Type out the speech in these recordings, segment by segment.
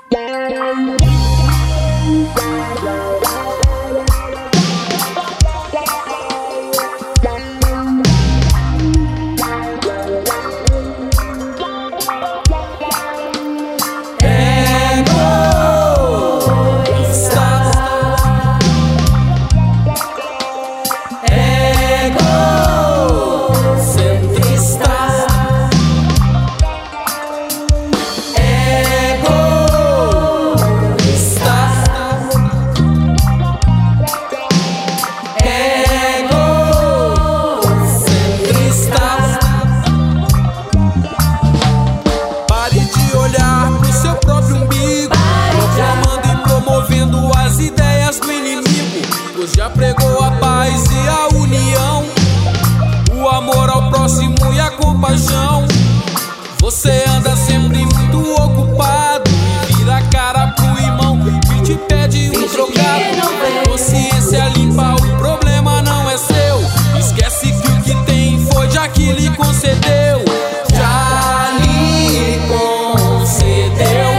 Já pregou a paz e a união, o amor ao próximo e a compaixão. Você anda sempre muito ocupado e vira a cara pro irmão que te pede um trocado. Consciência limpa, o problema não é seu. Esquece que o que tem foi já que lhe concedeu. Já lhe concedeu.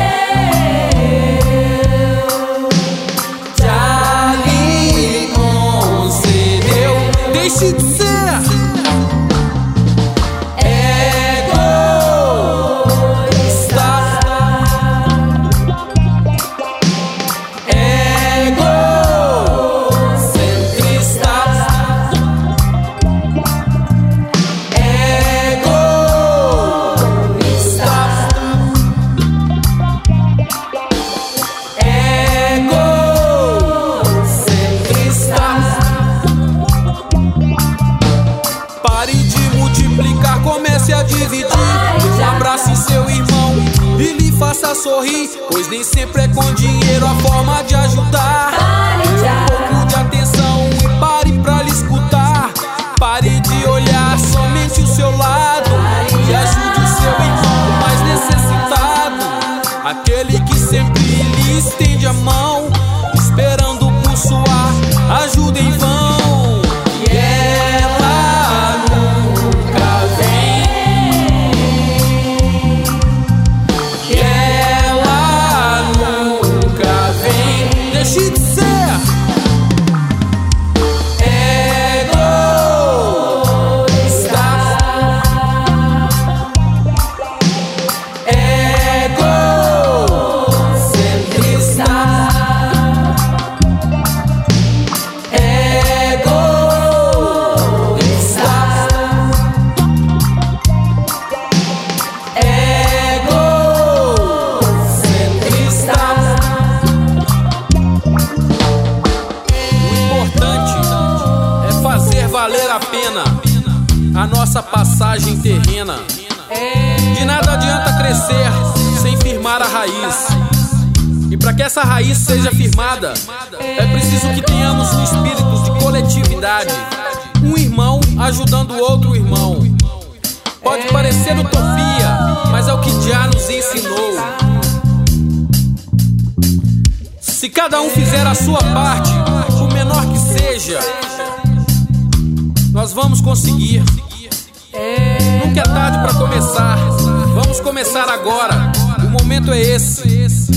Deixe de ser comece a dividir, abrace seu irmão e lhe faça sorrir, pois nem sempre é com dinheiro a forma de ajudar. Um pouco de atenção e pare pra lhe escutar. Pare de olhar somente o seu lado e ajude o seu irmão mais necessitado, aquele que sempre lhe estende a mão, esperando por sua ajuda em vão. Deixe de ser valer a pena a nossa passagem terrena. De nada adianta crescer sem firmar a raiz. E para que essa raiz seja firmada, é preciso que tenhamos um espírito de coletividade, um irmão ajudando outro irmão. Pode parecer utopia, mas é o que já nos ensinou. Se cada um fizer a sua parte, por menor que seja, nós vamos conseguir. Nunca é tarde para começar. Vamos começar agora. O momento é esse.